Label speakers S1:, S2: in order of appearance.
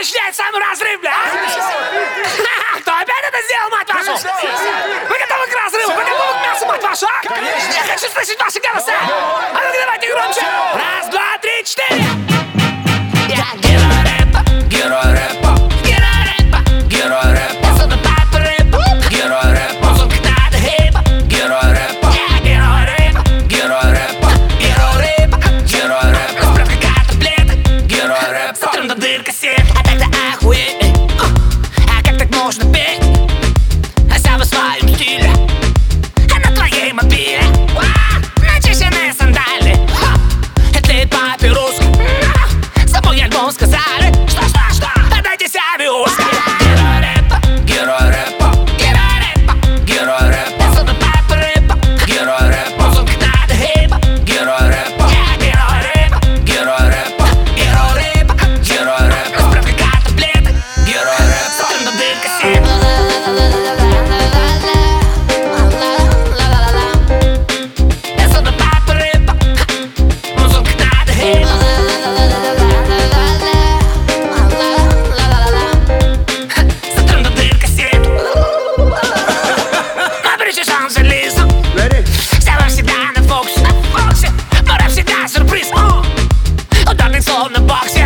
S1: начинает самый разрыв, бля! Кто опять это сделал, мать вашу? Вы готовы к разрыву? Вы готовы к мясу, мать вашу? Конечно! Я хочу слышать ваши голоса! А ну-ка давайте громче! Раз, два, три, четыре! Я герой рэпа, герой рэпа, герой рэпа, герой рэпа. Я создал папа рэпа, герой рэпа. Музыка надо хипа, герой рэпа. Я герой рэпа, герой рэпа, герой рэпа, герой рэпа. Справка как таблеток, герой рэпа. Сотрем до дыр кассет, а тогда охуеть. А как так можно петь? А сам в своем стиле, а на твоей мобиле начищенные сандали. Это папируска. За мой альбом сказали, что, отдайте себе Оскар. Герой рэпа, герой рэпа, герой рэпа, герой рэпа. Я создал папа рэпа, герой рэпа. Музыка надо хипа, герой рэпа. Я герой рэпа, герой рэпа, герой рэпа, герой рэпа. Справка как таблеток, герой рэпа. Сотрем до дыр кассет. Я создал папа рэпа, музыка надо хипа. Сотрем до дыр кассет. Наберите шанс Лизу. Сява всегда на фокусе. Мора всегда сюрприз. Ударный словно в боксе.